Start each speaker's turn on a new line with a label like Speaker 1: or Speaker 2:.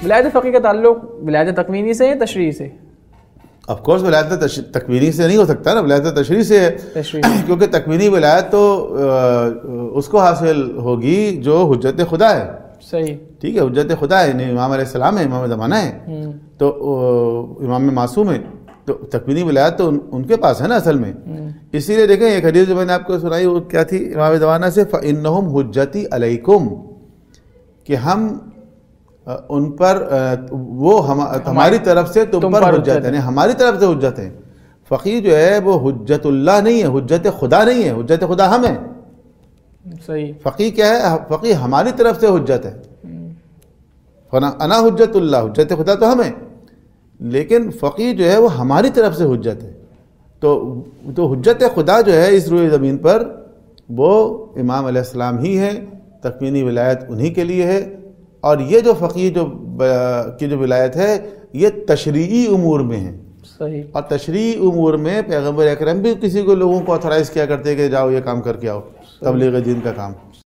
Speaker 1: ولایت فقیہ کا تعلق ولایت تکوینی سے ہے تشریعی سے؟
Speaker 2: آف کورس ولایت تکوینی سے نہیں ہو سکتا نا، ولایت تشریع سے ہے، کیونکہ تکوینی ولایت تو اس کو حاصل ہوگی جو حجت خدا ہے.
Speaker 1: صحیح، ٹھیک
Speaker 2: ہے، حجت خدا ہے، امام علیہ السلام ہے، امام زمانہ ہے، تو امام معصوم ہے، تو تکوینی ولایت تو ان کے پاس ہے نا اصل میں. اسی لیے دیکھیں ایک حدیث جو میں نے آپ کو سنائی وہ کیا تھی امام زمانہ سے، فَإِنَّهُمْ حُجَّتِي عَلَيْكُمْ، کہ ہم ان پر وہ ہماری طرف سے تم پر حجت ہے، ہماری طرف سے حجت ہے. فقیہ جو ہے وہ حجت اللہ نہیں ہے، حجت خدا نہیں ہے، حجت خدا ہم ہے.
Speaker 1: صحیح،
Speaker 2: فقیہ کیا ہے؟ فقیہ ہماری طرف سے حجت ہے. انا حجت اللہ، حجت خدا تو ہم ہے، لیکن فقیہ جو ہے وہ ہماری طرف سے حجت ہے. تو حجت خدا جو ہے اس روئے زمین پر وہ امام علیہ السلام ہی ہے، تکوینی ولایت انہی کے لیے ہے. اور یہ جو فقیہ کی جو ولایت ہے یہ تشریعی امور میں ہے.
Speaker 1: صحیح،
Speaker 2: اور تشریعی امور میں پیغمبر اکرم بھی کسی کو لوگوں کو آتھرائز کیا کرتے کہ جاؤ یہ کام کر کے آؤ، تبلیغ دین کا کام.